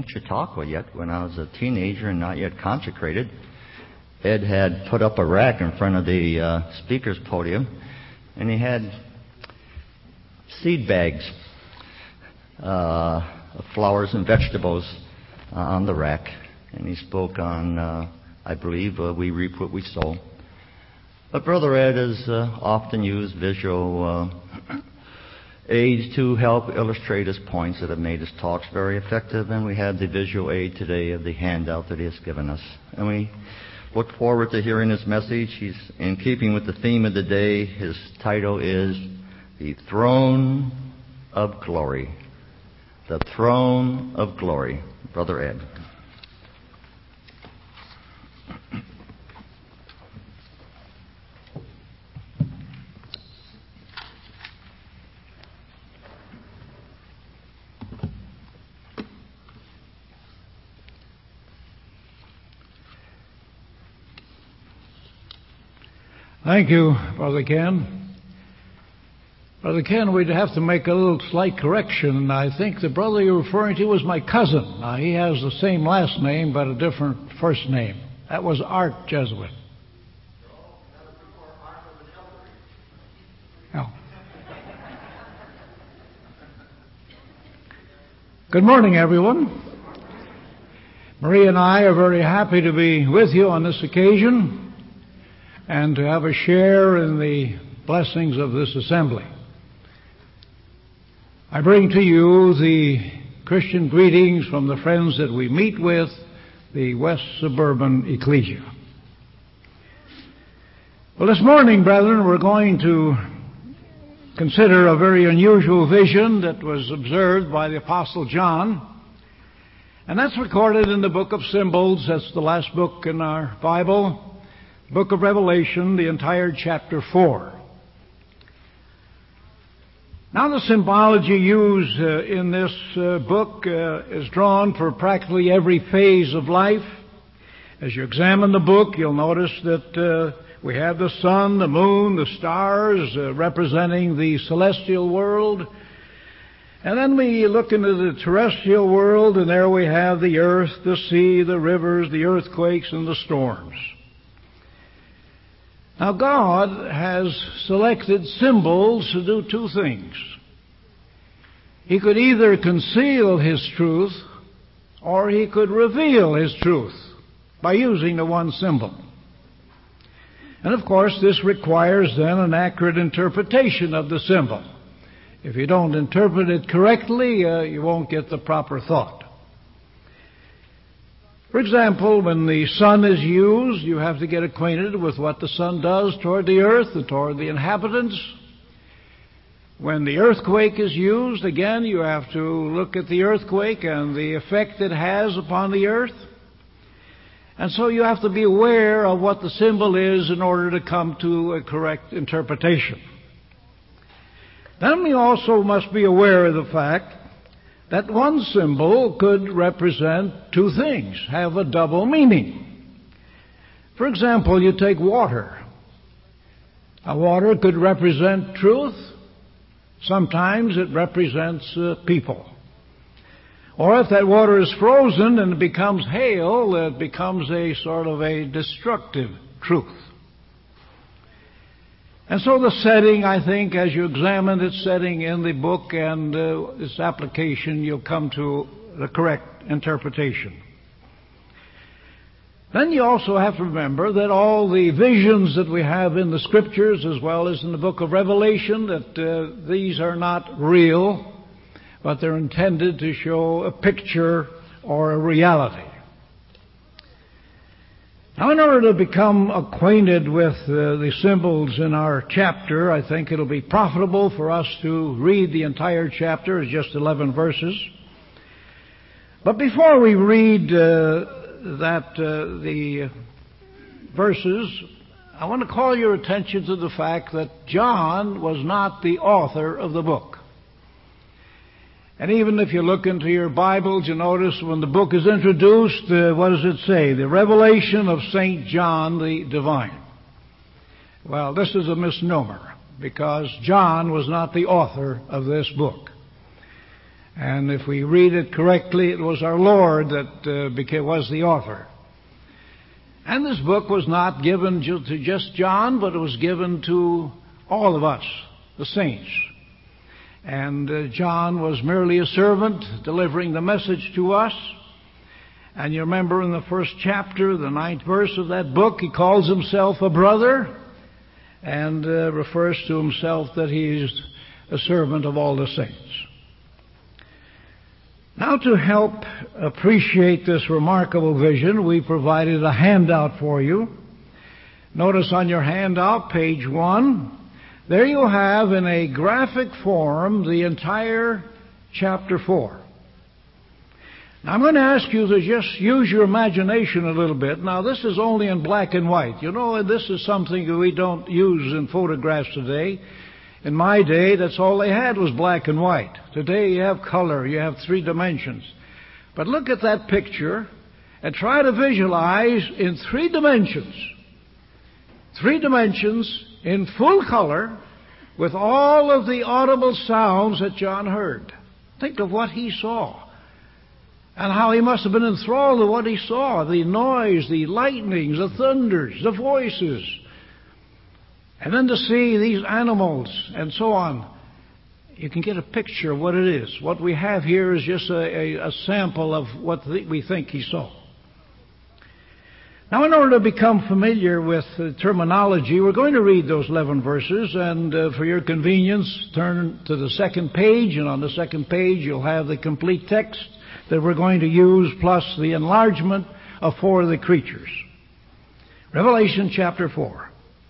Chautauqua yet, when I was a teenager and not yet consecrated, Ed had put up a rack in front of the speaker's podium, and he had seed bags of flowers and vegetables on the rack. And he spoke on, I believe, we reap what we sow. But Brother Ed has often used visual aids to help illustrate his points that have made his talks very effective. And we had the visual aid today of the handout that he has given us. And we look forward to hearing his message. He's in keeping with the theme of the day. His title is The Throne of Glory. The Throne of Glory. Brother Ed. Thank you, Brother Ken. Brother Ken, we'd have to make a little slight correction. I think the brother you're referring to was my cousin. Now, he has the same last name, but a different first name. That was Art Jesuit. Oh. Good morning, everyone. Marie and I are very happy to be with you on this occasion and to have a share in the blessings of this assembly. I bring to you the Christian greetings from the friends that we meet with, the West Suburban Ecclesia. Well, this morning, brethren, we're going to consider a very unusual vision that was observed by the Apostle John, and that's recorded in the book of Symbols. That's the last book in our Bible, book of Revelation, the entire chapter 4. Now, the symbology used in this book is drawn for practically every phase of life. As you examine the book, you'll notice that we have the sun, the moon, the stars representing the celestial world. And then we look into the terrestrial world, and there we have the earth, the sea, the rivers, the earthquakes, and the storms. Now, God has selected symbols to do two things. He could either conceal His truth, or He could reveal His truth by using the one symbol. And of course, this requires then an accurate interpretation of the symbol. If you don't interpret it correctly, you won't get the proper thought. For example, when the sun is used, you have to get acquainted with what the sun does toward the earth and toward the inhabitants. When the earthquake is used, again, you have to look at the earthquake and the effect it has upon the earth. And so you have to be aware of what the symbol is in order to come to a correct interpretation. Then we also must be aware of the fact that one symbol could represent two things, have a double meaning. For example, you take water. Now, water could represent truth. Sometimes it represents people. Or if that water is frozen and it becomes hail, it becomes a sort of a destructive truth. And so the setting, I think, as you examine its setting in the book and its application, you'll come to the correct interpretation. Then you also have to remember that all the visions that we have in the Scriptures, as well as in the book of Revelation, that these are not real, but they're intended to show a picture or a reality. Now, in order to become acquainted with the symbols in our chapter, I think it'll be profitable for us to read the entire chapter. It's just 11 verses. But before we read the verses, I want to call your attention to the fact that John was not the author of the book. And even if you look into your Bibles, you notice when the book is introduced, what does it say? The Revelation of St. John the Divine. Well, this is a misnomer, because John was not the author of this book. And if we read it correctly, it was our Lord that was the author. And this book was not given to just John, but it was given to all of us, the saints. And John was merely a servant delivering the message to us. And you remember in the first chapter, the 9th verse of that book, he calls himself a brother and refers to himself that he is a servant of all the saints. Now, to help appreciate this remarkable vision, we provided a handout for you. Notice on your handout, page 1, there you have in a graphic form the entire chapter 4. Now, I'm going to ask you to just use your imagination a little bit. Now, this is only in black and white. You know, this is something that we don't use in photographs today. In my day, that's all they had was black and white. Today, you have color, you have 3 dimensions. But look at that picture and try to visualize in 3 dimensions. 3 dimensions in full color with all of the audible sounds that John heard. Think of what he saw and how he must have been enthralled with what he saw. The noise, the lightnings, the thunders, the voices. And then to see these animals and so on, you can get a picture of what it is. What we have here is just a sample of what we think he saw. Now, in order to become familiar with the terminology, we're going to read those 11 verses, and for your convenience, turn to the 2nd page, and on the 2nd page you'll have the complete text that we're going to use, plus the enlargement of 4 of the creatures. Revelation chapter 4.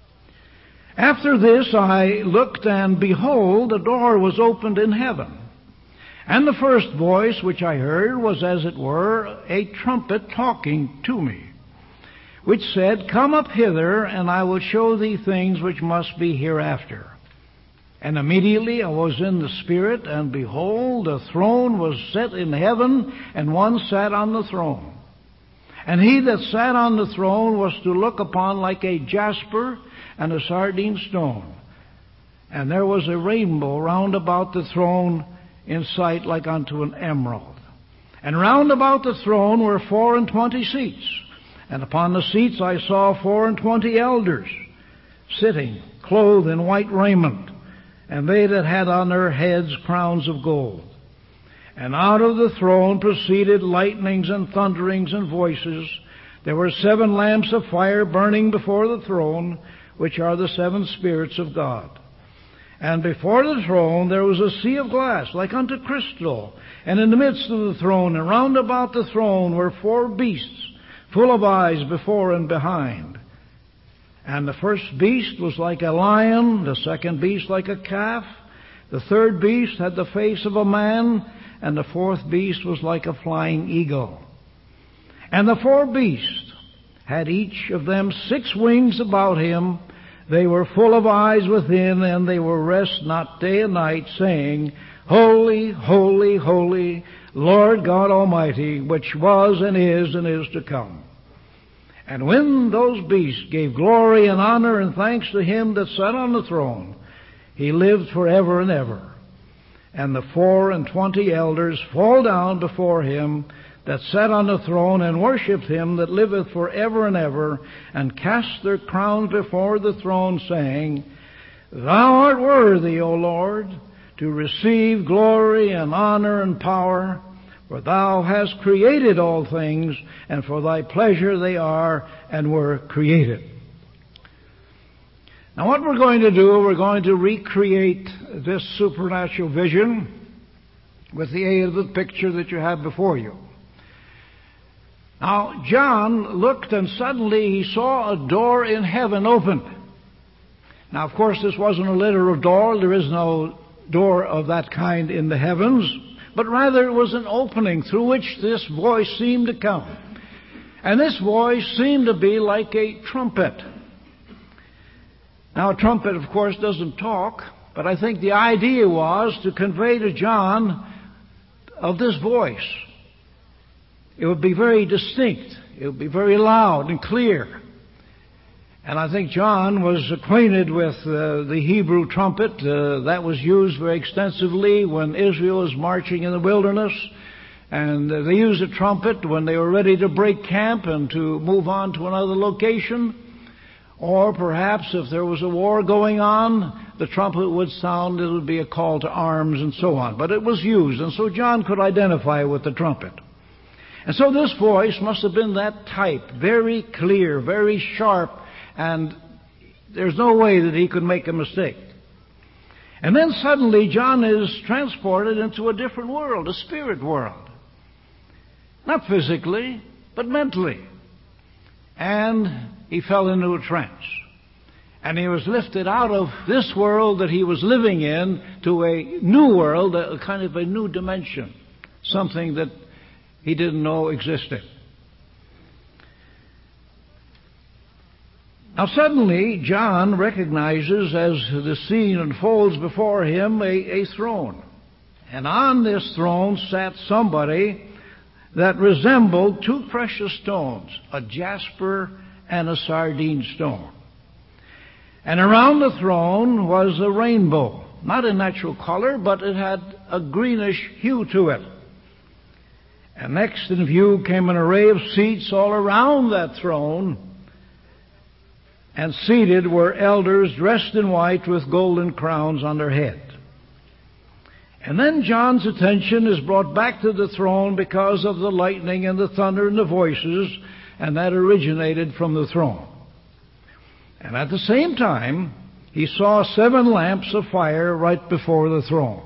After this I looked, and behold, a door was opened in heaven. And the first voice which I heard was as it were a trumpet talking to me, which said, Come up hither, and I will show thee things which must be hereafter. And immediately I was in the Spirit, and behold, a throne was set in heaven, and one sat on the throne. And he that sat on the throne was to look upon like a jasper and a sardine stone. And there was a rainbow round about the throne in sight like unto an emerald. And round about the throne were 24 seats. And upon the seats I saw 24 elders sitting, clothed in white raiment, and they that had on their heads crowns of gold. And out of the throne proceeded lightnings and thunderings and voices. There were 7 lamps of fire burning before the throne, which are the 7 spirits of God. And before the throne there was a sea of glass, like unto crystal. And in the midst of the throne, and round about the throne, were 4 beasts, full of eyes before and behind. And the first beast was like a lion, the second beast like a calf, the third beast had the face of a man, and the 4th beast was like a flying eagle. And the 4 beasts had each of them 6 wings about him. They were full of eyes within, and they were rest not day and night, saying, Holy, holy, holy, Lord God Almighty, which was and is to come. And when those beasts gave glory and honor and thanks to him that sat on the throne, he lived forever and ever. And the 24 elders fall down before him that sat on the throne, and worshipped him that liveth forever and ever, and cast their crowns before the throne, saying, Thou art worthy, O Lord, to receive glory and honor and power, for thou hast created all things, and for thy pleasure they are and were created. Now what we're going to do, we're going to recreate this supernatural vision with the aid of the picture that you have before you. Now, John looked, and suddenly he saw a door in heaven opened. Now, of course, this wasn't a literal door. There is no door of that kind in the heavens, but rather it was an opening through which this voice seemed to come. And this voice seemed to be like a trumpet. Now, a trumpet, of course, doesn't talk, but I think the idea was to convey to John of this voice. It would be very distinct. It would be very loud and clear. And I think John was acquainted with the Hebrew trumpet that was used very extensively when Israel was marching in the wilderness. And they used a trumpet when they were ready to break camp and to move on to another location. Or perhaps if there was a war going on, the trumpet would sound, it would be a call to arms and so on. But it was used, and so John could identify with the trumpet. And so this voice must have been that type, very clear, very sharp, and there's no way that he could make a mistake. And then suddenly John is transported into a different world, a spirit world. Not physically, but mentally. And he fell into a trance. And he was lifted out of this world that he was living in to a new world, a kind of a new dimension, something that he didn't know existed. Now suddenly, John recognizes, as the scene unfolds before him, a throne. And on this throne sat somebody that resembled two precious stones, a jasper and a sardine stone. And around the throne was a rainbow, not in natural color, but it had a greenish hue to it. And next in view came an array of seats all around that throne, and seated were elders dressed in white with golden crowns on their head. And then John's attention is brought back to the throne because of the lightning and the thunder and the voices, and that originated from the throne. And at the same time, he saw 7 lamps of fire right before the throne.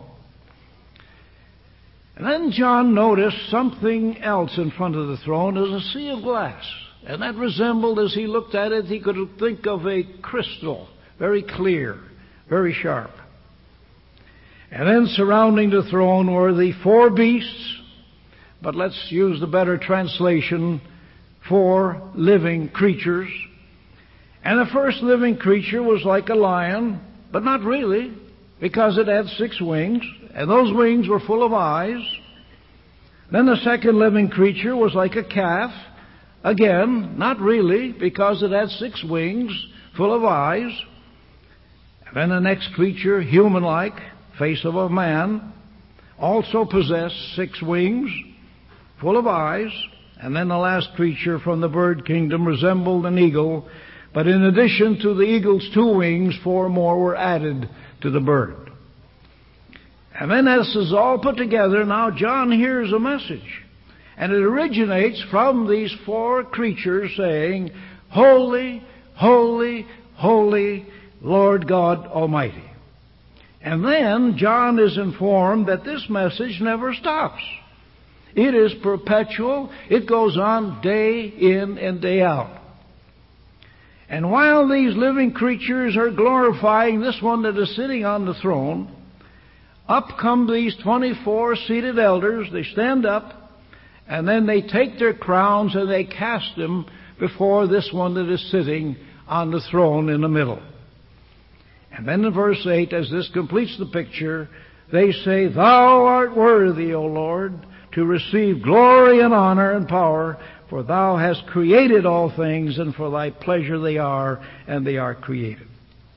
And then John noticed something else in front of the throne as a sea of glass. And that resembled, as he looked at it, he could think of a crystal, very clear, very sharp. And then surrounding the throne were the 4 beasts, but let's use the better translation, 4 living creatures. And the first living creature was like a lion, but not really, because it had 6 wings, and those wings were full of eyes. Then the second living creature was like a calf, again, not really, because it had 6 wings, full of eyes. And then the next creature, human-like, face of a man, also possessed 6 wings, full of eyes. And then the last creature from the bird kingdom resembled an eagle, but in addition to the eagle's 2 wings, 4 more were added to the bird. And then as this is all put together, now John hears a message. And it originates from these 4 creatures saying, "Holy, holy, holy, Lord God Almighty." And then John is informed that this message never stops. It is perpetual. It goes on day in and day out. And while these living creatures are glorifying this one that is sitting on the throne, up come these 24 seated elders. They stand up, and then they take their crowns and they cast them before this one that is sitting on the throne in the middle. And then in verse 8, as this completes the picture, they say, "Thou art worthy, O Lord, to receive glory and honor and power, for thou hast created all things, and for thy pleasure they are, and they are created."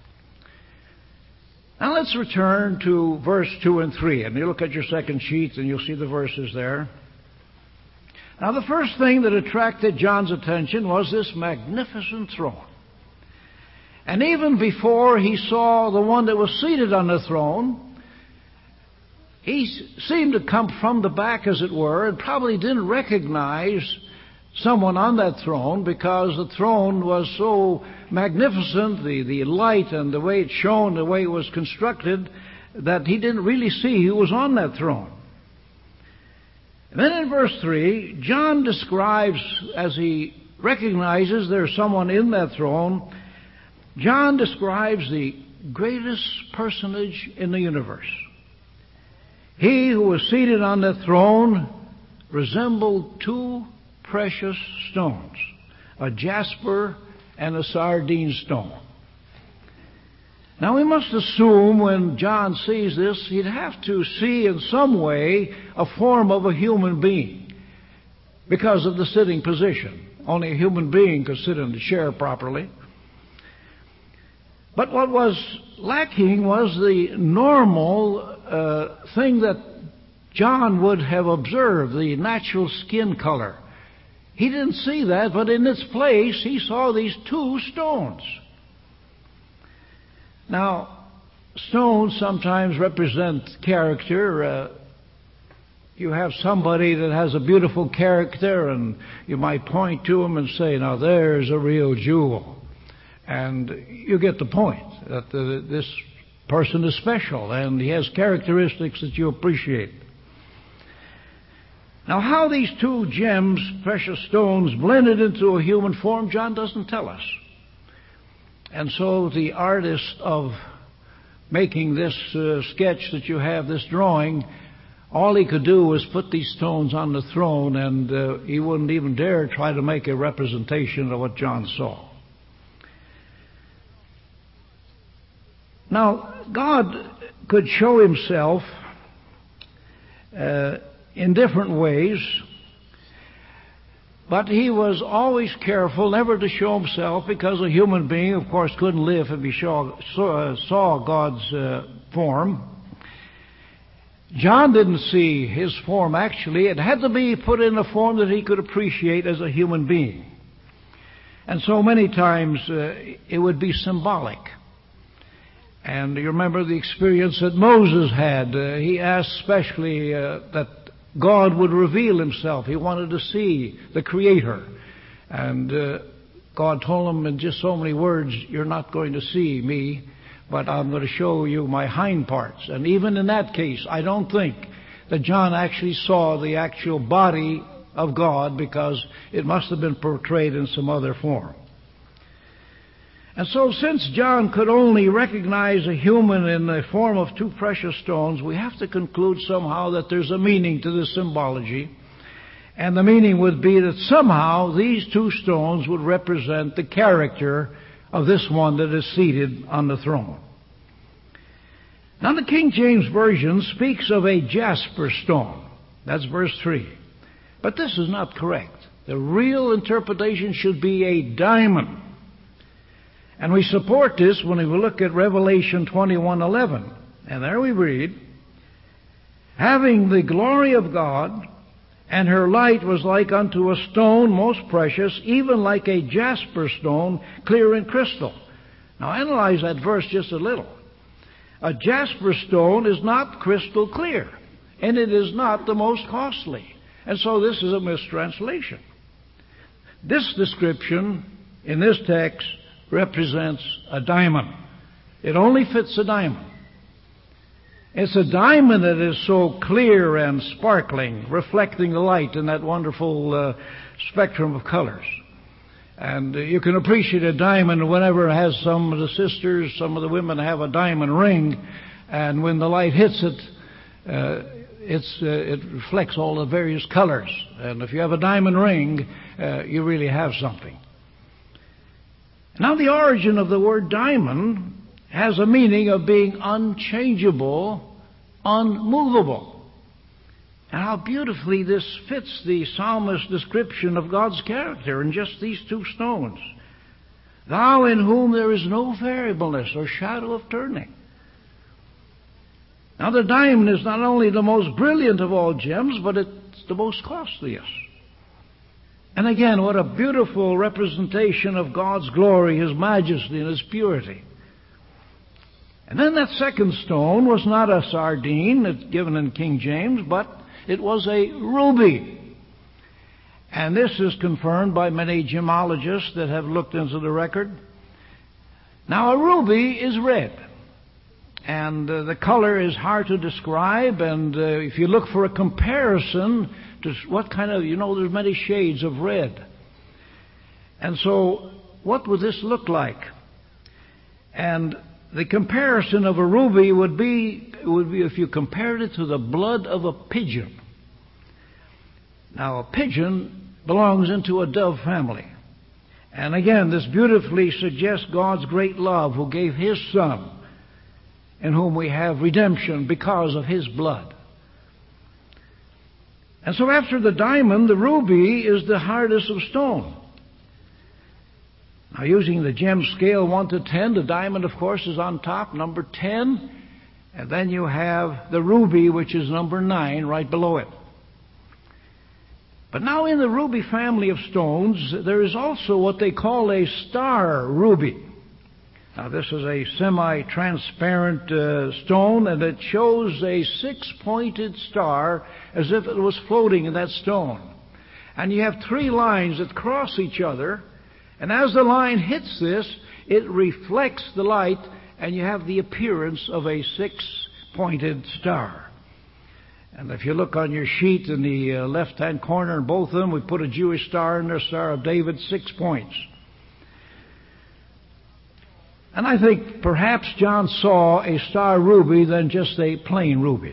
Now let's return to verse 2 and 3. And you look at your second sheet, and you'll see the verses there. Now the first thing that attracted John's attention was this magnificent throne. And even before he saw the one that was seated on the throne, he seemed to come from the back, as it were, and probably didn't recognize someone on that throne because the throne was so magnificent, the light and the way it shone, the way it was constructed, that he didn't really see who was on that throne. And then in verse 3, John describes, as he recognizes there's someone in that throne, John describes the greatest personage in the universe. He who was seated on the throne resembled 2 precious stones, a jasper and a sardine stone. Now we must assume when John sees this, he'd have to see in some way a form of a human being because of the sitting position. Only a human being could sit in the chair properly. But what was lacking was the normal thing that John would have observed, the natural skin color. He didn't see that, but in its place he saw these two stones. Now, stones sometimes represent character. You have somebody that has a beautiful character, and you might point to him and say, now there's a real jewel. And you get the point, that this person is special, and he has characteristics that you appreciate. Now, how these two gems, precious stones, blended into a human form, John doesn't tell us. And so the artist of making this sketch that you have, this drawing, all he could do was put these stones on the throne, and he wouldn't even dare try to make a representation of what John saw. Now, God could show himself in different ways, but he was always careful never to show himself, because a human being, of course, couldn't live if he saw God's form. John didn't see his form actually. It had to be put in a form that he could appreciate as a human being. And so many times it would be symbolic. And you remember the experience that Moses had. He asked specially that God would reveal himself. He wanted to see the Creator. And God told him in just so many words, you're not going to see me, but I'm going to show you my hind parts. And even in that case, I don't think that John actually saw the actual body of God, because it must have been portrayed in some other form. And so, since John could only recognize a human in the form of two precious stones, we have to conclude somehow that there's a meaning to this symbology. And the meaning would be that somehow these two stones would represent the character of this one that is seated on the throne. Now, the King James Version speaks of a jasper stone. That's verse 3. But this is not correct. The real interpretation should be a diamond. And we support this when we look at Revelation 21:11. And there we read, having the glory of God, and her light was like unto a stone most precious, even like a jasper stone, clear and crystal. Now analyze that verse just a little. A jasper stone is not crystal clear, and it is not the most costly. And so this is a mistranslation. This description in this text represents a diamond. It only fits a diamond. It's a diamond that is so clear and sparkling, reflecting the light in that wonderful spectrum of colors. And you can appreciate a diamond whenever it has some of the sisters, some of the women have a diamond ring, and when the light hits it, it reflects all the various colors. And if you have a diamond ring, you really have something. Now, the origin of the word diamond has a meaning of being unchangeable, unmovable. And how beautifully this fits the psalmist's description of God's character in just these two stones. Thou in whom there is no variableness or shadow of turning. Now, the diamond is not only the most brilliant of all gems, but it's the most costliest. And again, what a beautiful representation of God's glory, His majesty, and His purity. And then that second stone was not a sardine, it's given in King James, but it was a ruby. And this is confirmed by many gemologists that have looked into the record. Now, a ruby is red. And the color is hard to describe, and if you look for a comparison to what kind of, there's many shades of red. And so, what would this look like? And the comparison of a ruby would be if you compared it to the blood of a pigeon. Now, a pigeon belongs into a dove family. And again, this beautifully suggests God's great love, who gave His Son, in whom we have redemption because of His blood. And so after the diamond, the ruby is the hardest of stone. Now, using the gem scale 1 to 10, the diamond, of course, is on top, number 10. And then you have the ruby, which is number 9, right below it. But now in the ruby family of stones, there is also what they call a star ruby. Now, this is a semi-transparent stone, and it shows a 6-pointed star as if it was floating in that stone. And you have 3 lines that cross each other, and as the line hits this, it reflects the light, and you have the appearance of a 6-pointed star. And if you look on your sheet in the left-hand corner in both of them, we put a Jewish star in there, Star of David, 6 points. And I think perhaps John saw a star ruby than just a plain ruby.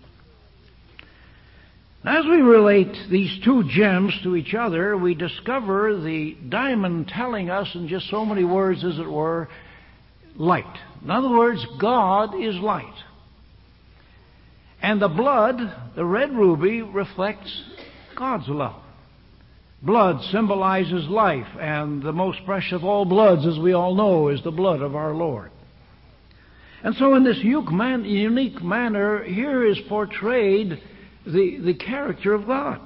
As we relate these 2 gems to each other, we discover the diamond telling us in just so many words, as it were, light. In other words, God is light. And the blood, the red ruby, reflects God's love. Blood symbolizes life, and the most precious of all bloods, as we all know, is the blood of our Lord. And so in this unique manner, here is portrayed the character of God.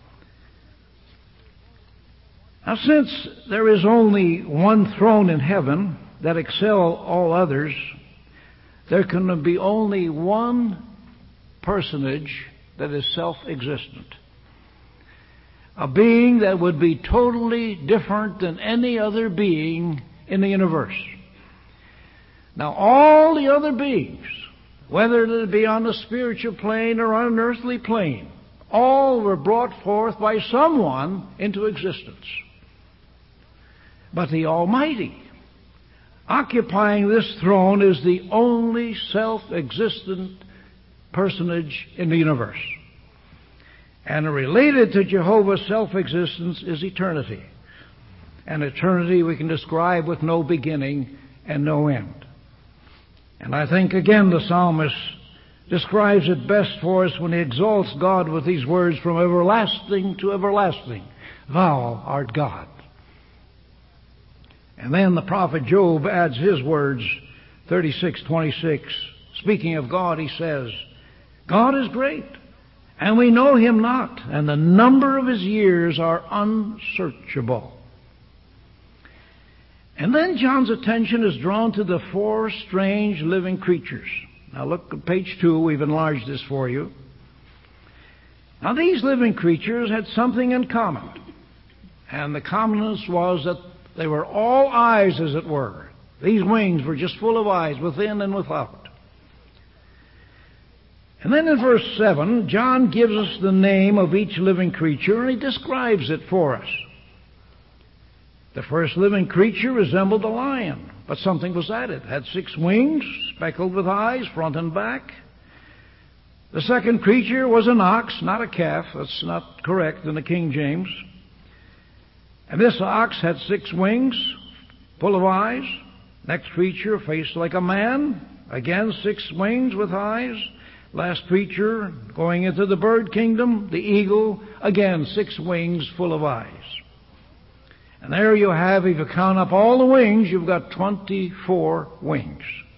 Now, since there is only one throne in heaven that excels all others, there can be only one personage that is self-existent. A being that would be totally different than any other being in the universe. Now, all the other beings, whether it be on the spiritual plane or on an earthly plane, all were brought forth by someone into existence. But the Almighty, occupying this throne, is the only self-existent personage in the universe. And related to Jehovah's self-existence is eternity. And eternity we can describe with no beginning and no end. And I think, again, the psalmist describes it best for us when he exalts God with these words, from everlasting to everlasting, thou art God. And then the prophet Job adds his words, 36:26. Speaking of God, he says, God is great, and we know him not, and the number of his years are unsearchable. And then John's attention is drawn to the 4 strange living creatures. Now look at page 2. We've enlarged this for you. Now these living creatures had something in common. And the commonness was that they were all eyes, as it were. These wings were just full of eyes, within and without. And then in verse 7, John gives us the name of each living creature, and he describes it for us. The first living creature resembled a lion, but something was added. It had 6 wings, speckled with eyes, front and back. The second creature was an ox, not a calf. That's not correct in the King James. And this ox had 6 wings, full of eyes. Next creature faced like a man. Again, 6 wings with eyes. Last creature, going into the bird kingdom, the eagle. Again, 6 wings full of eyes. And there you have, if you count up all the wings, you've got 24 wings.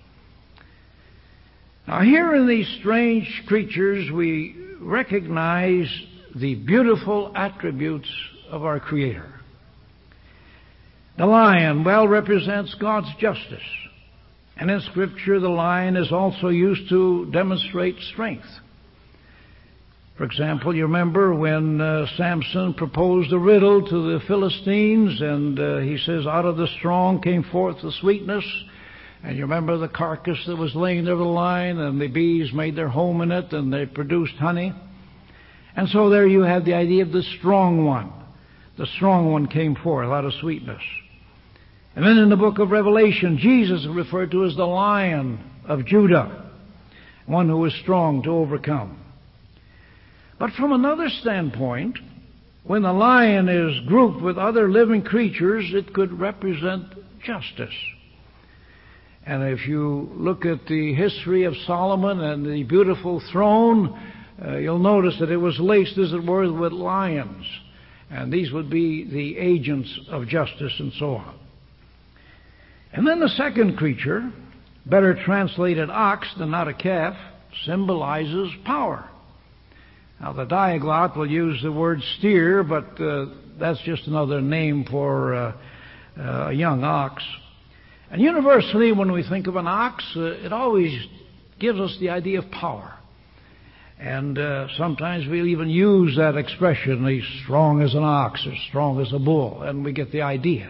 Now here in these strange creatures, we recognize the beautiful attributes of our Creator. The lion well represents God's justice. And in Scripture, the lion is also used to demonstrate strength. For example, you remember when Samson proposed a riddle to the Philistines, and he says, out of the strong came forth the sweetness. And you remember the carcass that was laying there with the lion, and the bees made their home in it, and they produced honey. And so there you have the idea of the strong one. The strong one came forth out of sweetness. And then in the book of Revelation, Jesus is referred to as the Lion of Judah, one who is strong to overcome. But from another standpoint, when the lion is grouped with other living creatures, it could represent justice. And if you look at the history of Solomon and the beautiful throne, you'll notice that it was laced, as it were, with lions. And these would be the agents of justice and so on. And then the second creature, better translated ox than not a calf, symbolizes power. Now, the Diaglott will use the word steer, but that's just another name for a young ox. And universally, when we think of an ox, it always gives us the idea of power. And sometimes we'll even use that expression, he's strong as an ox or strong as a bull, and we get the idea.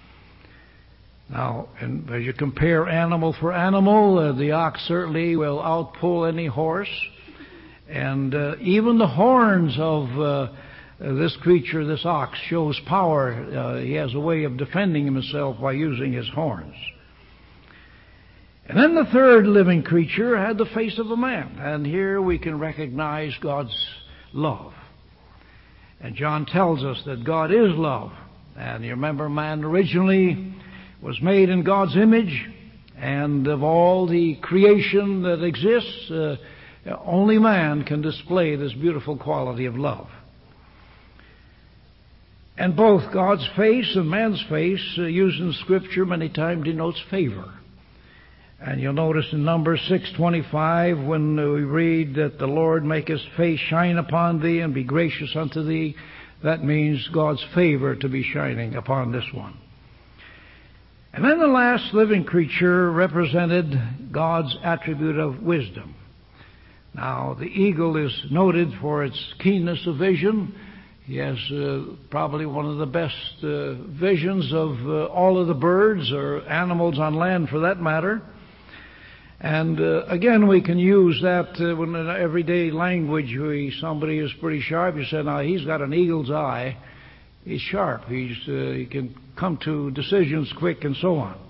Now, and as you compare animal for animal, the ox certainly will outpull any horse. And even the horns of this creature, this ox, shows power. He has a way of defending himself by using his horns. And then the third living creature had the face of a man. And here we can recognize God's love. And John tells us that God is love. And you remember, man originally was made in God's image. And of all the creation that exists, only man can display this beautiful quality of love. And both God's face and man's face, used in Scripture, many times denotes favor. And you'll notice in Numbers 6:25, when we read that the Lord make his face shine upon thee and be gracious unto thee, that means God's favor to be shining upon this one. And then the last living creature represented God's attribute of wisdom. Now, the eagle is noted for its keenness of vision. He has probably one of the best visions of all of the birds or animals on land for that matter. And again, we can use that when in everyday language, somebody is pretty sharp. You say, now, he's got an eagle's eye. He's sharp. He can come to decisions quick and so on.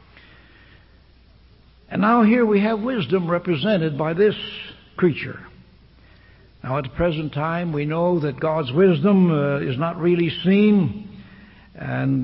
And now here we have wisdom represented by this creature. Now, at the present time, we know that God's wisdom is not really seen. And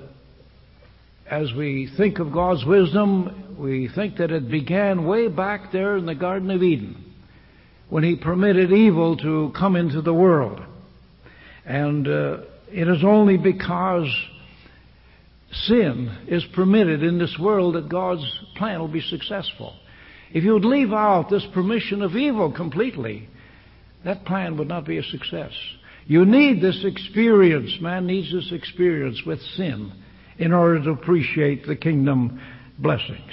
as we think of God's wisdom, we think that it began way back there in the Garden of Eden, when he permitted evil to come into the world. And it is only because sin is permitted in this world that God's plan will be successful. If you would leave out this permission of evil completely, that plan would not be a success. You need this experience. Man needs this experience with sin in order to appreciate the kingdom blessings.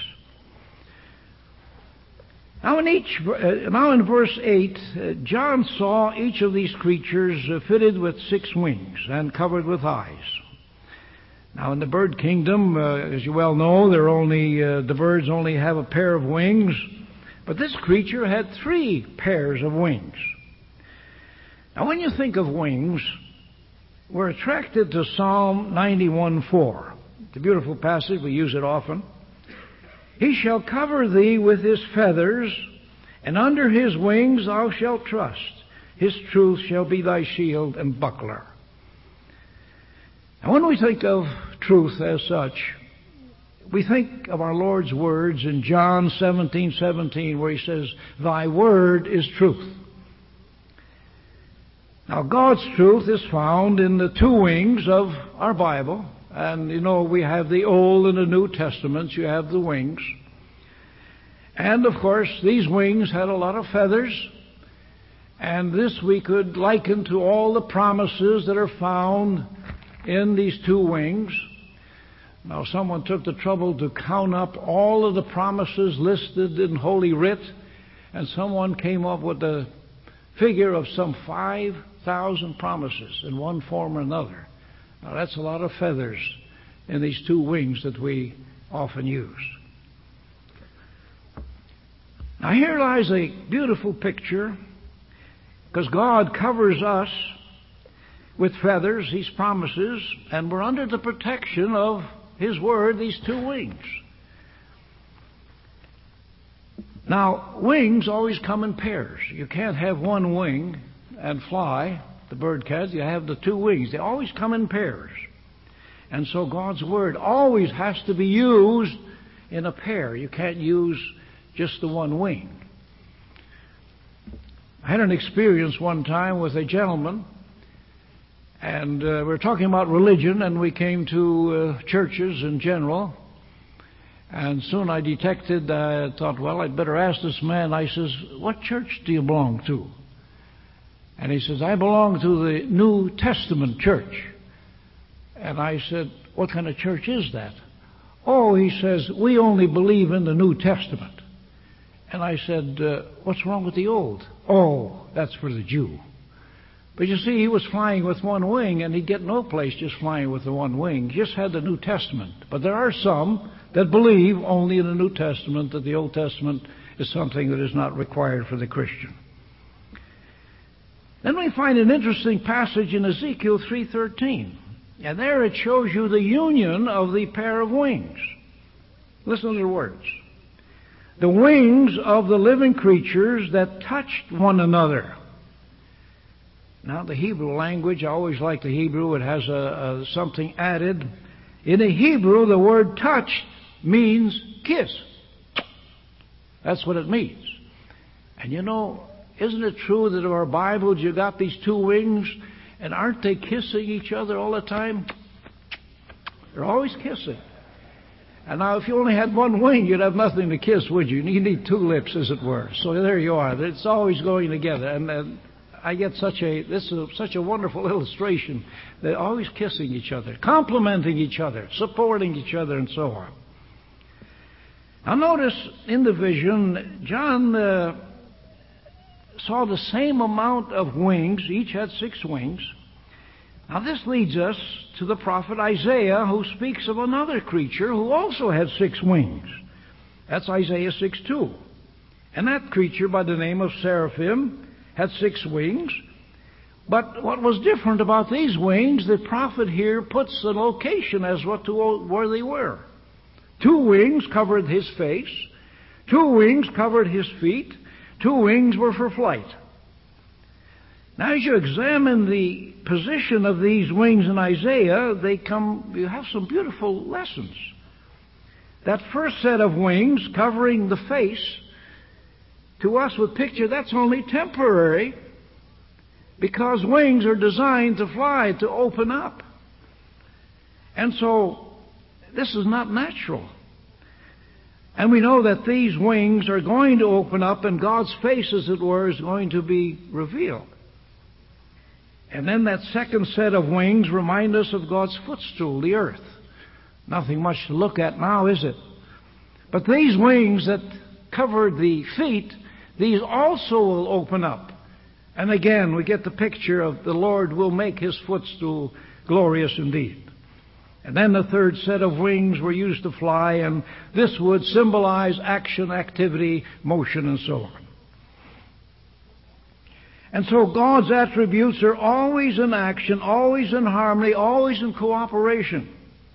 Now in verse 8, John saw each of these creatures fitted with 6 wings and covered with eyes. Now in the bird kingdom, as you well know, the birds only have a pair of wings, but this creature had 3 pairs of wings. Now when you think of wings, we're attracted to Psalm 91:4. It's a beautiful passage, we use it often. He shall cover thee with his feathers, and under his wings thou shalt trust. His truth shall be thy shield and buckler. Now when we think of truth as such, we think of our Lord's words in John 17:17, where he says, thy word is truth. Now God's truth is found in the 2 wings of our Bible. And you know, we have the Old and the New Testaments. You have the wings. And of course, these wings had a lot of feathers. And this we could liken to all the promises that are found in these 2 wings. Now, someone took the trouble to count up all of the promises listed in Holy Writ, and someone came up with a figure of some 5,000 promises in one form or another. Now, that's a lot of feathers in these 2 wings that we often use. Now, here lies a beautiful picture, because God covers us with feathers, these promises, and we're under the protection of his word, these 2 wings. Now, wings always come in pairs. You can't have one wing and fly, the bird can. You have the 2 wings. They always come in pairs. And so God's word always has to be used in a pair. You can't use just the one wing. I had an experience one time with a gentleman, and we were talking about religion, and we came to churches in general. And soon I detected, I thought, well, I'd better ask this man. I says, what church do you belong to? And he says, I belong to the New Testament church. And I said, what kind of church is that? Oh, he says, we only believe in the New Testament. And I said, what's wrong with the Old? Oh, that's for the Jew. But you see, he was flying with one wing, and he'd get no place just flying with the one wing. He just had the New Testament. But there are some that believe only in the New Testament, that the Old Testament is something that is not required for the Christian. Then we find an interesting passage in Ezekiel 3:13. And there it shows you the union of the pair of wings. Listen to the words. The wings of the living creatures that touched one another. Now, the Hebrew language, I always like the Hebrew. It has something added. In the Hebrew, the word touch means kiss. That's what it means. And you know, isn't it true that in our Bibles you got these two wings, and aren't they kissing each other all the time? They're always kissing. And now, if you only had one wing, you'd have nothing to kiss, would you? You need two lips, as it were. So there you are. It's always going together. And I get such a wonderful illustration. They're always kissing each other, complimenting each other, supporting each other, and so on. Now notice in the vision, John saw the same amount of wings. Each had 6 wings. Now this leads us to the prophet Isaiah, who speaks of another creature who also had 6 wings. That's Isaiah 6:2. And that creature by the name of Seraphim had 6 wings. But what was different about these wings, the prophet here puts the location as where they were. 2 wings covered his face. 2 wings covered his feet. 2 wings were for flight. Now, as you examine the position of these wings in Isaiah, you have some beautiful lessons. That first set of wings covering the face, to us would picture that's only temporary, because wings are designed to fly, to open up. And so, this is not natural. And we know that these wings are going to open up, and God's face, as it were, is going to be revealed. And then that second set of wings remind us of God's footstool, the earth. Nothing much to look at now, is it? But these wings that covered the feet, these also will open up. And again, we get the picture of the Lord will make His footstool glorious indeed. And then the third set of wings were used to fly, and this would symbolize action, activity, motion, and so on. And so God's attributes are always in action, always in harmony, always in cooperation.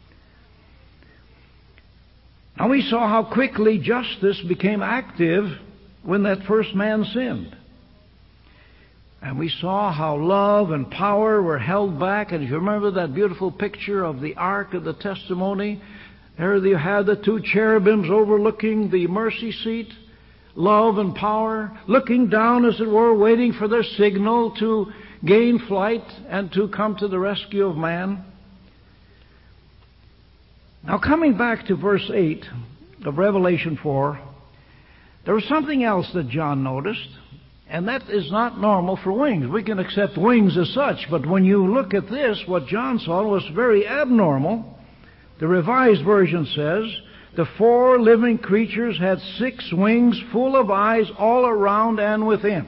Now we saw how quickly justice became active when that first man sinned. And we saw how love and power were held back. And if you remember that beautiful picture of the Ark of the Testimony, there you had the 2 cherubims overlooking the mercy seat, love and power, looking down, as it were, waiting for their signal to gain flight and to come to the rescue of man. Now, coming back to verse 8 of Revelation 4, there was something else that John noticed, and that is not normal for wings. We can accept wings as such, but when you look at this, what John saw was very abnormal. The Revised Version says, the 4 living creatures had 6 wings full of eyes all around and within.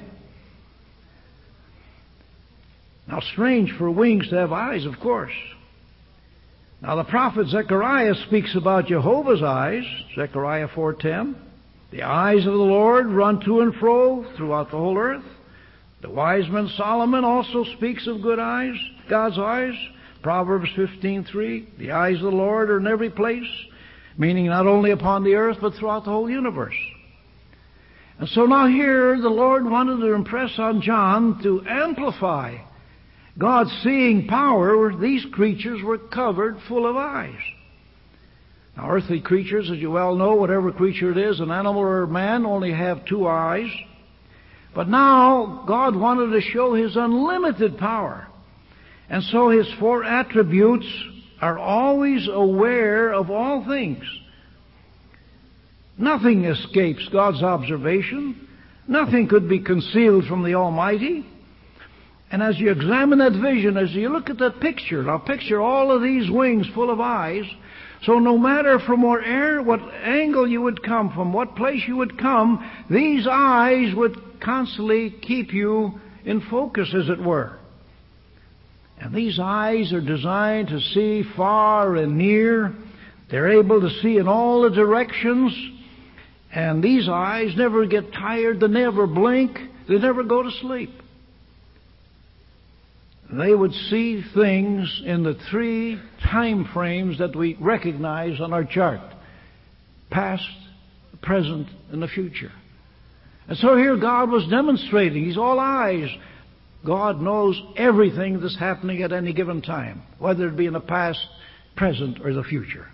Now, strange for wings to have eyes, of course. Now, the prophet Zechariah speaks about Jehovah's eyes, Zechariah 4:10. The eyes of the Lord run to and fro throughout the whole earth. The wise man Solomon also speaks of good eyes, God's eyes. Proverbs 15:3. The eyes of the Lord are in every place, meaning not only upon the earth, but throughout the whole universe. And so now here, the Lord wanted to impress on John to amplify God's seeing power. These creatures were covered full of eyes. Now, earthly creatures, as you well know, whatever creature it is, an animal or a man, only have 2 eyes. But now, God wanted to show His unlimited power. And so His 4 attributes are always aware of all things. Nothing escapes God's observation. Nothing could be concealed from the Almighty. And as you examine that vision, as you look at that picture, now picture all of these wings full of eyes. So no matter from what angle you would come, from what place you would come, these eyes would constantly keep you in focus, as it were. And these eyes are designed to see far and near. They're able to see in all the directions. And these eyes never get tired. They never blink. They never go to sleep. They would see things in the 3 time frames that we recognize on our chart: past, the present, and the future. And so here God was demonstrating. He's all eyes. God knows everything that's happening at any given time, whether it be in the past, present, or the future.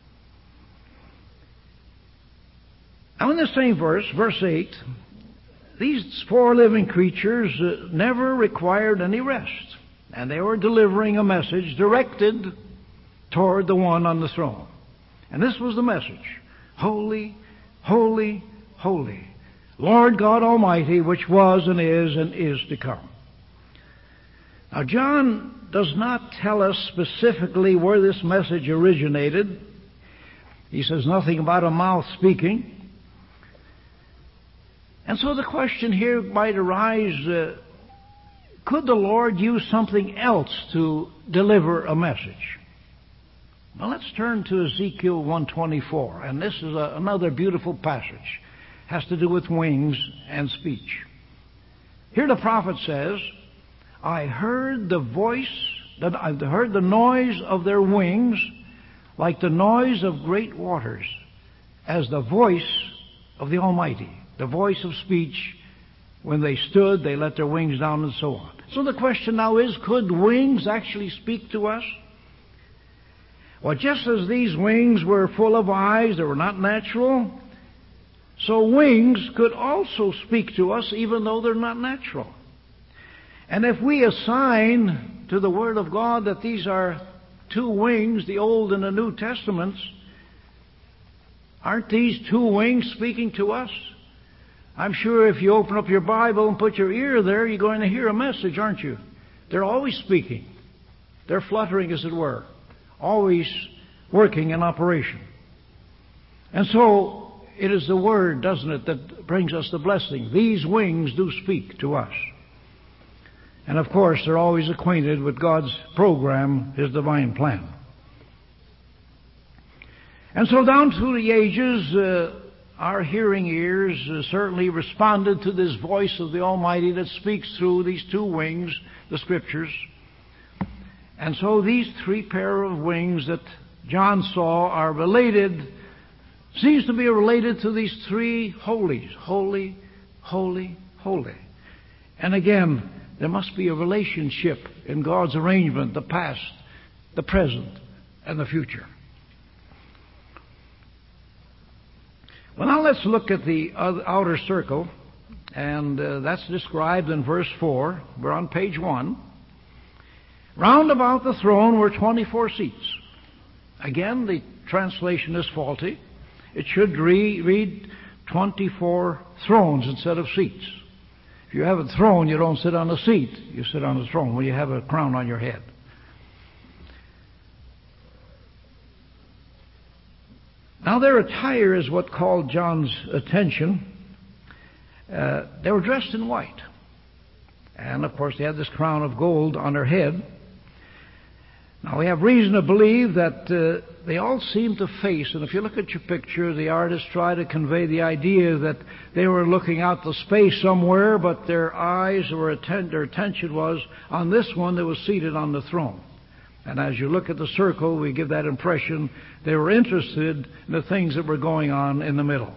Now in the same verse, verse 8, these 4 living creatures never required any rest. And they were delivering a message directed toward the one on the throne. And this was the message: Holy, holy, holy, Lord God Almighty, which was and is to come. Now John does not tell us specifically where this message originated. He says nothing about a mouth speaking. And so the question here might arise, could the Lord use something else to deliver a message? Well, let's turn to Ezekiel 1:24, and this is another beautiful passage. It has to do with wings and speech. Here the prophet says, I heard the noise of their wings like the noise of great waters, as the voice of the Almighty, the voice of speech. When they stood, they let their wings down and so on. So the question now is, could wings actually speak to us? Well, just as these wings were full of eyes, they were not natural, so wings could also speak to us even though they're not natural. And if we assign to the Word of God that these are 2 wings, the Old and the New Testaments, aren't these 2 wings speaking to us? I'm sure if you open up your Bible and put your ear there, you're going to hear a message, aren't you? They're always speaking. They're fluttering, as it were. Always working in operation. And so, it is the Word, doesn't it, that brings us the blessing. These wings do speak to us. And of course, they're always acquainted with God's program, His divine plan. And so down through the ages, our hearing ears certainly responded to this voice of the Almighty that speaks through these 2 wings, the Scriptures. And so these 3 pair of wings that John saw are related, seems to be related to these 3 holies: holy, holy, holy. And again, there must be a relationship in God's arrangement, the past, the present, and the future. Well, now let's look at the outer circle, and that's described in verse 4. We're on page 1. Round about the throne were 24 seats. Again, the translation is faulty. It should read 24 thrones instead of seats. If you have a throne, you don't sit on a seat. You sit on a throne when you have a crown on your head. Now, their attire is what called John's attention. They were dressed in white. And, of course, they had this crown of gold on their head. Now, we have reason to believe that they all seem to face, and if you look at your picture, the artist tried to convey the idea that they were looking out to space somewhere, but their eyes, their attention was on this one that was seated on the throne. And as you look at the circle, we give that impression they were interested in the things that were going on in the middle.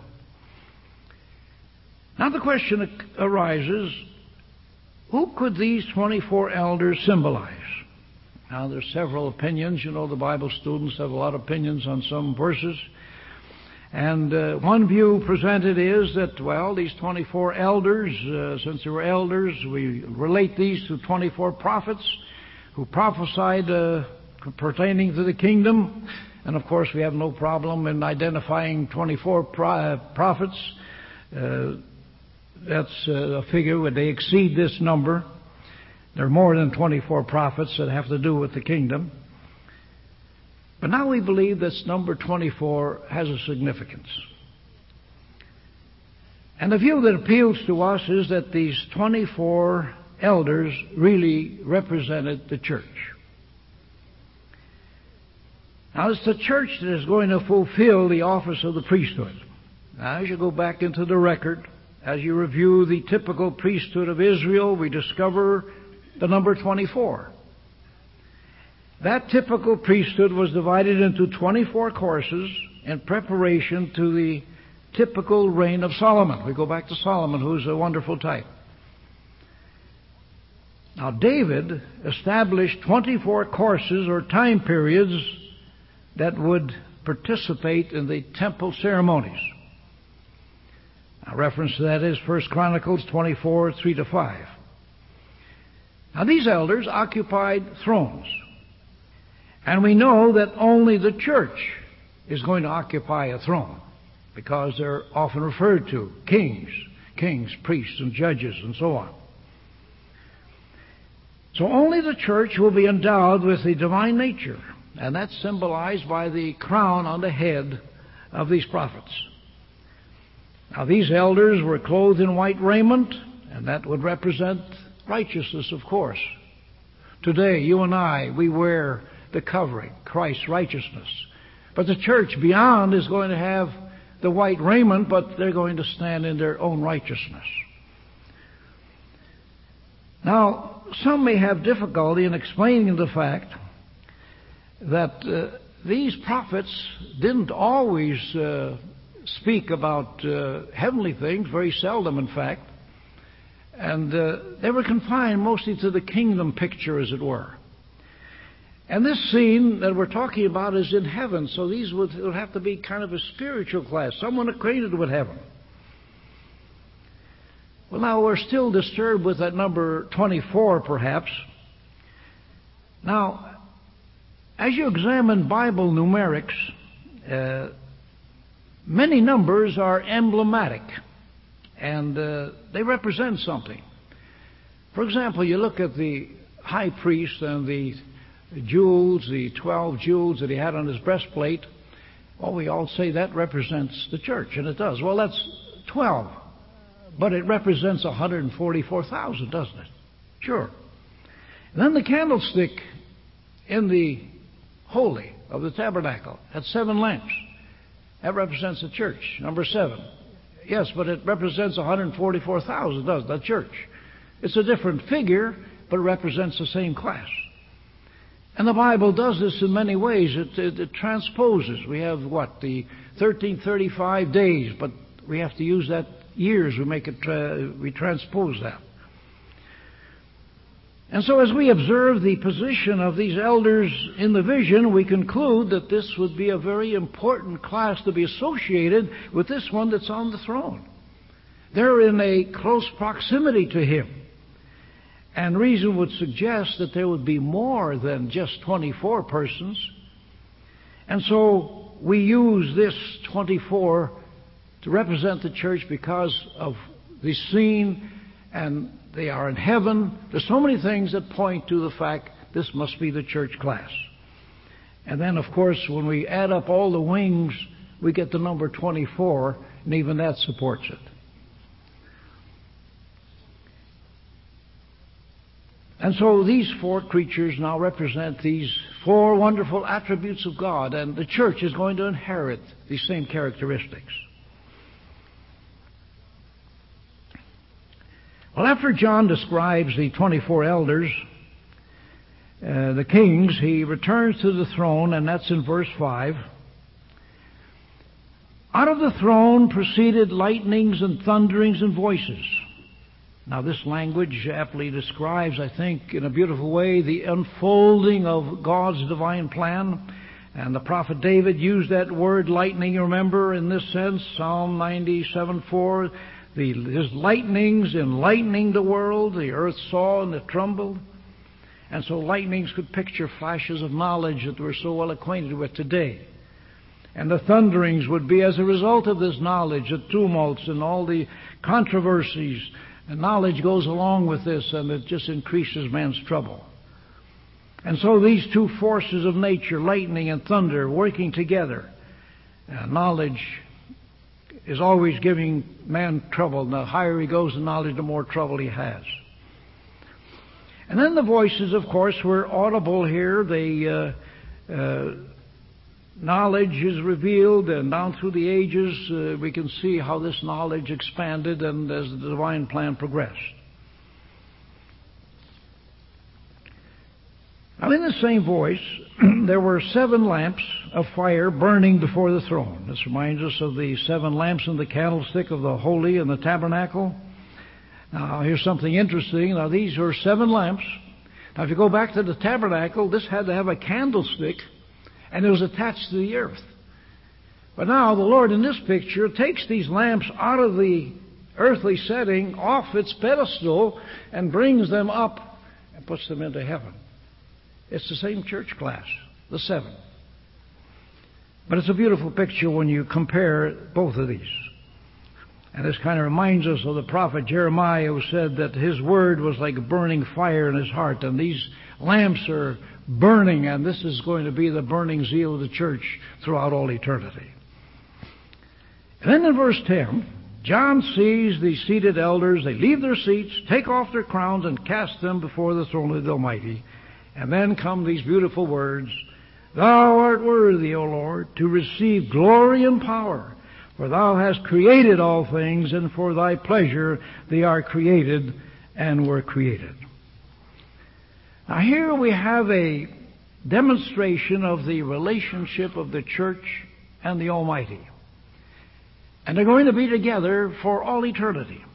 Now the question arises, who could these 24 elders symbolize? Now there's several opinions. You know, the Bible students have a lot of opinions on some verses. And one view presented is that, well, these 24 elders, since they were elders, we relate these to 24 prophets who prophesied pertaining to the kingdom. And of course, we have no problem in identifying 24 prophets. That's a figure where they exceed this number. There are more than 24 prophets that have to do with the kingdom. But now we believe this number 24 has a significance. And the view that appeals to us is that these 24 elders really represented the church. Now, it's the church that is going to fulfill the office of the priesthood. Now, as you go back into the record, as you review the typical priesthood of Israel, we discover the number 24. That typical priesthood was divided into 24 courses in preparation to the typical reign of Solomon. We go back to Solomon, who's a wonderful type. Now, David established 24 courses or time periods that would participate in the temple ceremonies. Now, reference to that is 1 Chronicles 24, 3-5. Now, these elders occupied thrones. And we know that only the church is going to occupy a throne, because they're often referred to kings, priests, and judges, and so on. So only the church will be endowed with the divine nature, and that's symbolized by the crown on the head of these prophets. Now, these elders were clothed in white raiment, and that would represent righteousness, of course. Today, you and I, we wear the covering, Christ's righteousness. But the church beyond is going to have the white raiment, but they're going to stand in their own righteousness. Now, some may have difficulty in explaining the fact that these prophets didn't always speak about heavenly things, very seldom, in fact. And they were confined mostly to the kingdom picture, as it were. And this scene that we're talking about is in heaven, so these would have to be kind of a spiritual class, someone acquainted with heaven. Well, now we're still disturbed with that number 24, perhaps. Now, as you examine Bible numerics, many numbers are emblematic, and they represent something. For example, you look at the high priest and the jewels, the 12 jewels that he had on his breastplate. Well, we all say that represents the church, and it does. Well, that's 12, but it represents 144,000, doesn't it? Sure. And then the candlestick in the holy of the tabernacle had 7 lamps. That represents the church, number 7. Yes, but it represents 144,000, doesn't it? The church. It's a different figure, but it represents the same class. And the Bible does this in many ways. It transposes. We have, the 1335 days, but we have to use that years. We transpose that. And so as we observe the position of these elders in the vision, we conclude that this would be a very important class to be associated with this one that's on the throne. They're in a close proximity to him. And reason would suggest that there would be more than just 24 persons. And so we use this 24 to represent the church because of the scene, and they are in heaven. There's so many things that point to the fact this must be the church class. And then, of course, when we add up all the wings, we get the number 24, and even that supports it. And so these 4 creatures now represent these 4 wonderful attributes of God, and the church is going to inherit these same characteristics. Well, after John describes the 24 elders, the kings, he returns to the throne, and that's in verse 5. Out of the throne proceeded lightnings and thunderings and voices. Now, this language aptly describes, I think, in a beautiful way, the unfolding of God's divine plan. And the prophet David used that word lightning, remember, in this sense, Psalm 97:4. His lightnings enlightening the world, the earth saw and it trembled. And so lightnings could picture flashes of knowledge that we're so well acquainted with today. And the thunderings would be as a result of this knowledge, the tumults and all the controversies. And knowledge goes along with this, and it just increases man's trouble. And so these two forces of nature, lightning and thunder, working together, knowledge is always giving man trouble. And the higher he goes in knowledge, the more trouble he has. And then the voices, of course, were audible here. Knowledge is revealed, and down through the ages, we can see how this knowledge expanded and as the divine plan progressed. Now, in the same voice, there were 7 lamps of fire burning before the throne. This reminds us of the 7 lamps in the candlestick of the holy in the tabernacle. Now, here's something interesting. Now, these are 7 lamps. Now, if you go back to the tabernacle, this had to have a candlestick, and it was attached to the earth. But now, the Lord in this picture takes these lamps out of the earthly setting, off its pedestal, and brings them up and puts them into heaven. It's the same church class, the 7. But it's a beautiful picture when you compare both of these. And this kind of reminds us of the prophet Jeremiah, who said that his word was like a burning fire in his heart. And these lamps are burning, and this is going to be the burning zeal of the church throughout all eternity. And then in verse 10, John sees the seated elders. They leave their seats, take off their crowns, and cast them before the throne of the Almighty. And then come these beautiful words, Thou art worthy, O Lord, to receive glory and power, for Thou hast created all things, and for Thy pleasure they are created and were created. Now here we have a demonstration of the relationship of the church and the Almighty. And they're going to be together for all eternity.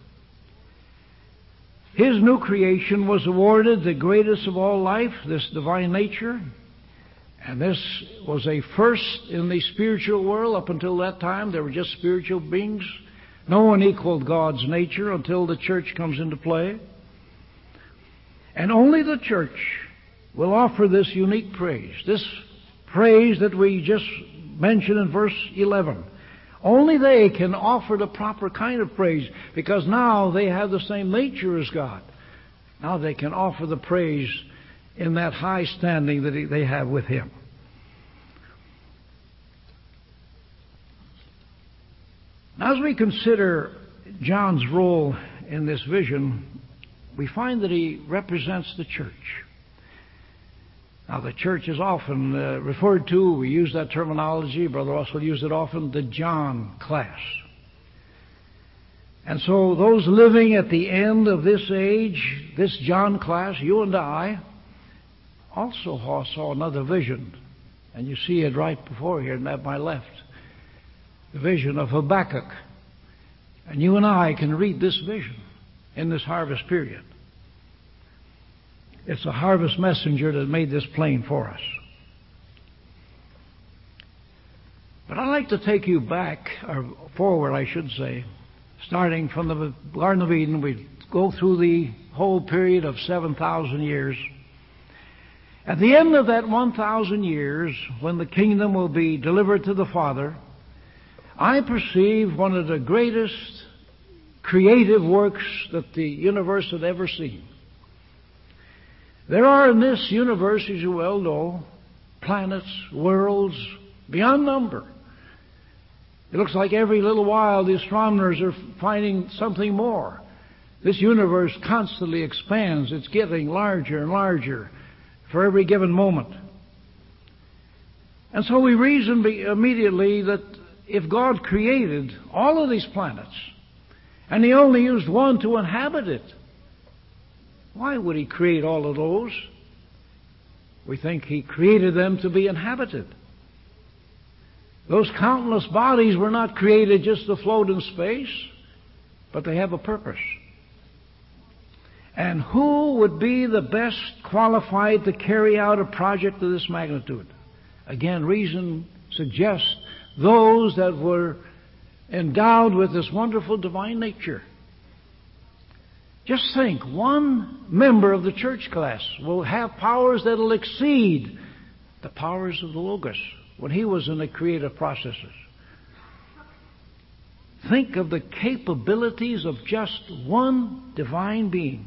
His new creation was awarded the greatest of all life, this divine nature. And this was a first in the spiritual world. Up until that time, they were just spiritual beings. No one equaled God's nature until the church comes into play. And only the church will offer this unique praise, this praise that we just mentioned in verse 11. Only they can offer the proper kind of praise, because now they have the same nature as God. Now they can offer the praise in that high standing that they have with Him. Now, as we consider John's role in this vision, we find that he represents the church. Now, the church is often referred to, we use that terminology, Brother Russell used it often, the John class. And so those living at the end of this age, this John class, you and I, also saw another vision. And you see it right before here at my left. The vision of Habakkuk. And you and I can read this vision in this harvest period. It's a harvest messenger that made this plain for us. But I'd like to take you back, or forward I should say, starting from the Garden of Eden. We go through the whole period of 7,000 years. At the end of that 1,000 years, when the kingdom will be delivered to the Father, I perceive one of the greatest creative works that the universe had ever seen. There are in this universe, as you well know, planets, worlds, beyond number. It looks like every little while the astronomers are finding something more. This universe constantly expands. It's getting larger and larger for every given moment. And so we reason immediately that if God created all of these planets, and He only used one to inhabit it, why would He create all of those? We think He created them to be inhabited. Those countless bodies were not created just to float in space, but they have a purpose. And who would be the best qualified to carry out a project of this magnitude? Again, reason suggests those that were endowed with this wonderful divine nature. Just think, one member of the church class will have powers that will exceed the powers of the Logos, when he was in the creative processes. Think of the capabilities of just one divine being.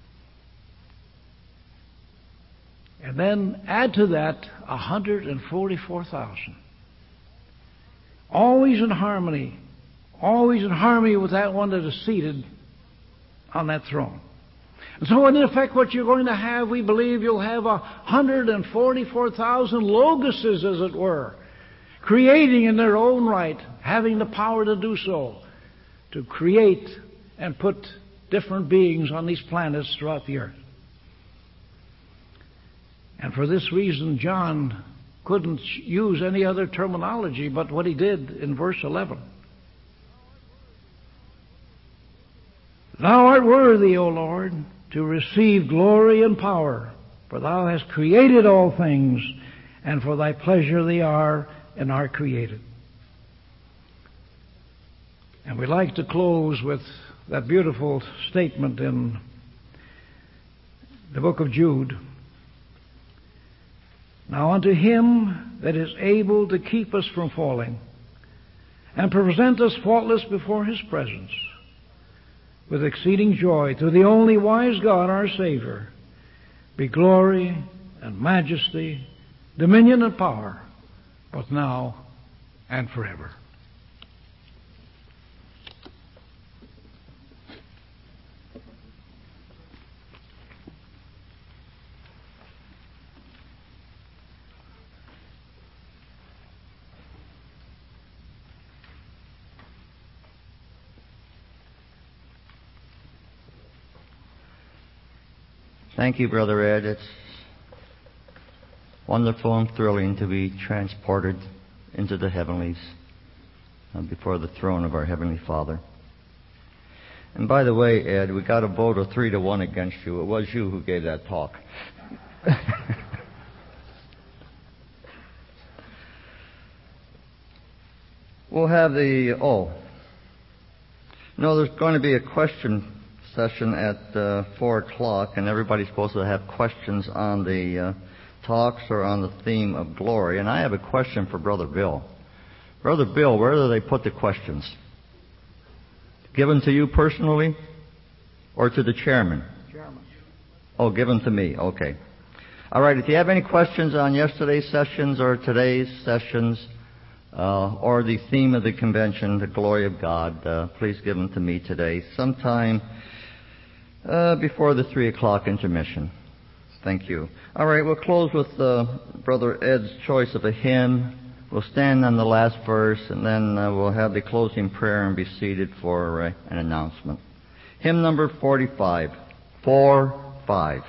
And then add to that 144,000. Always in harmony with that one that is seated on that throne. And so in effect what you're going to have, we believe you'll have 144,000 logoses, as it were, creating in their own right, having the power to do so, to create and put different beings on these planets throughout the earth. And for this reason, John couldn't use any other terminology but what he did in verse 11. Thou art worthy, O Lord, to receive glory and power, for thou hast created all things, and for thy pleasure they are and are created. And we like to close with that beautiful statement in the book of Jude. Now unto him that is able to keep us from falling, and present us faultless before his presence, with exceeding joy, to the only wise God our Savior, be glory and majesty, dominion and power, both now and forever. Thank you, Brother Ed. It's wonderful and thrilling to be transported into the heavenlies before the throne of our Heavenly Father. And by the way, Ed, we got a vote of 3-1 against you. It was you who gave that talk. We'll have there's going to be a question session at 4 o'clock, and everybody's supposed to have questions on the talks or on the theme of glory. And I have a question for Brother Bill. Brother Bill, where do they put the questions? Given to you personally or to the chairman? Chairman. Oh, given to me. Okay. All right. If you have any questions on yesterday's sessions or today's sessions or the theme of the convention, the glory of God, please give them to me today, sometime before the 3 o'clock intermission. Thank you. All right, we'll close with Brother Ed's choice of a hymn. We'll stand on the last verse, and then we'll have the closing prayer and be seated for an announcement. Hymn number 45, 4-5.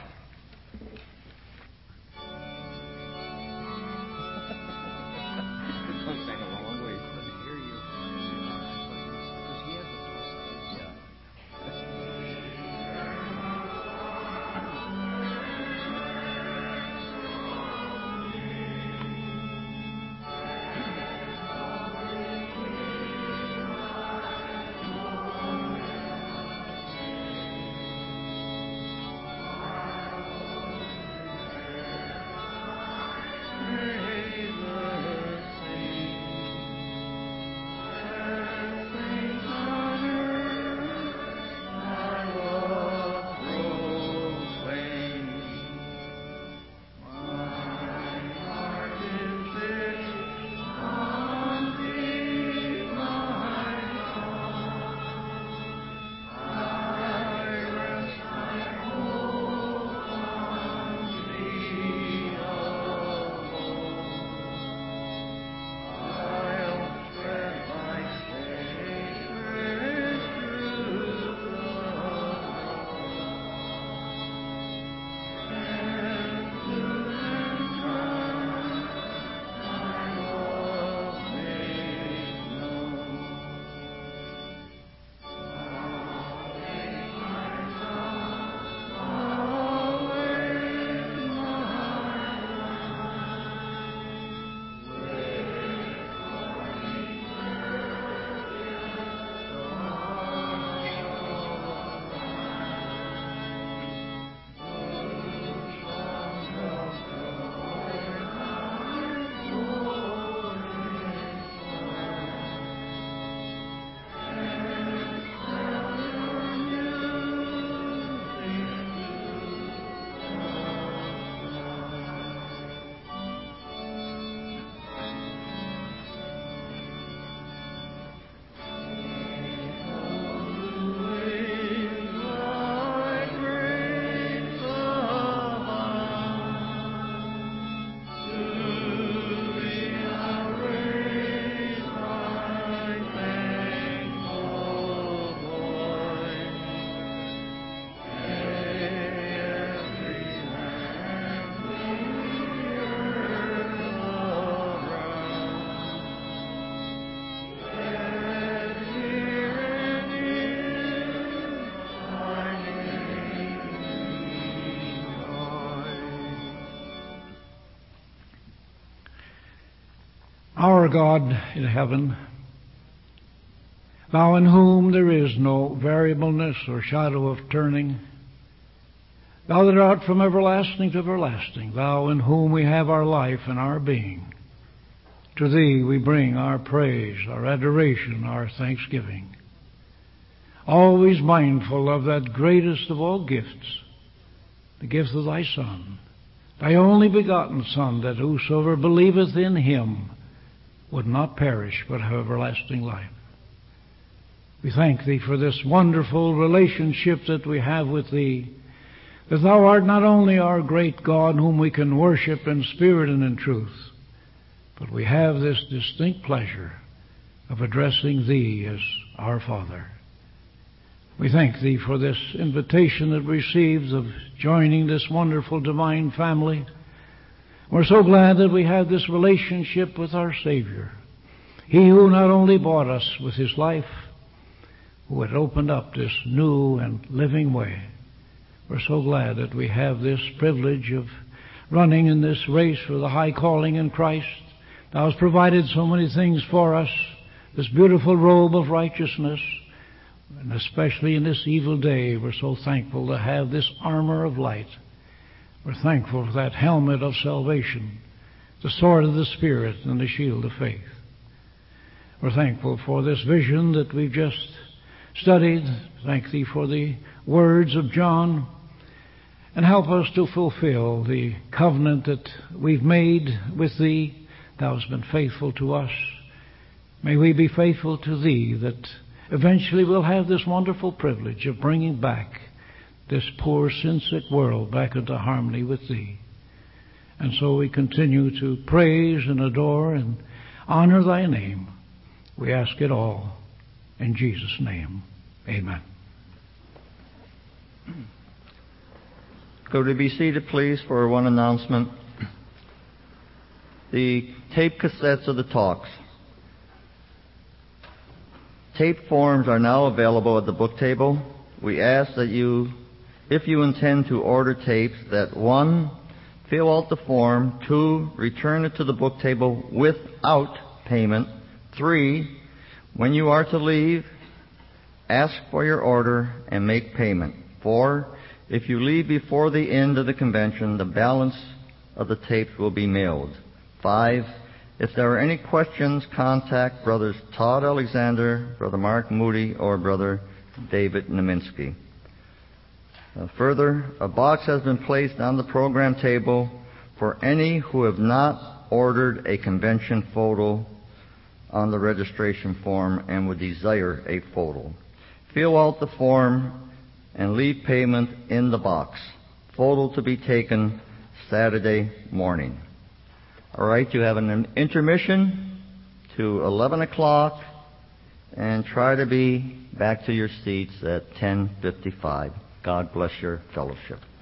Our God in heaven, Thou in whom there is no variableness or shadow of turning, Thou that art from everlasting to everlasting, Thou in whom we have our life and our being, to Thee we bring our praise, our adoration, our thanksgiving, always mindful of that greatest of all gifts, the gift of Thy Son, Thy only begotten Son, that whosoever believeth in Him would not perish but have everlasting life. We thank Thee for this wonderful relationship that we have with Thee, that Thou art not only our great God whom we can worship in spirit and in truth, but we have this distinct pleasure of addressing Thee as our Father. We thank Thee for this invitation that we received of joining this wonderful divine family. We're so glad that we have this relationship with our Savior, He who not only bought us with His life, who had opened up this new and living way. We're so glad that we have this privilege of running in this race for the high calling in Christ. Thou hast provided so many things for us, this beautiful robe of righteousness, and especially in this evil day, we're so thankful to have this armor of light. We're thankful for that helmet of salvation, the sword of the Spirit, and the shield of faith. We're thankful for this vision that we've just studied. Thank Thee for the words of John, and help us to fulfill the covenant that we've made with Thee. Thou hast been faithful to us. May we be faithful to Thee, that eventually we'll have this wonderful privilege of bringing back this poor sin-sick world back into harmony with Thee. And so we continue to praise and adore and honor Thy name. We ask it all in Jesus' name. Amen. Go to be seated, please, for one announcement. The tape cassettes of the talks. Tape forms are now available at the book table. We ask that you, if you intend to order tapes, that 1, fill out the form, 2, return it to the book table without payment, 3, when you are to leave, ask for your order and make payment. 4, if you leave before the end of the convention, the balance of the tapes will be mailed. 5, if there are any questions, contact Brothers Todd Alexander, Brother Mark Moody, or Brother David Naminsky. Further, a box has been placed on the program table for any who have not ordered a convention photo on the registration form and would desire a photo. Fill out the form and leave payment in the box. Photo to be taken Saturday morning. All right, you have an intermission to 11 o'clock, and try to be back to your seats at 10:55. God bless your fellowship.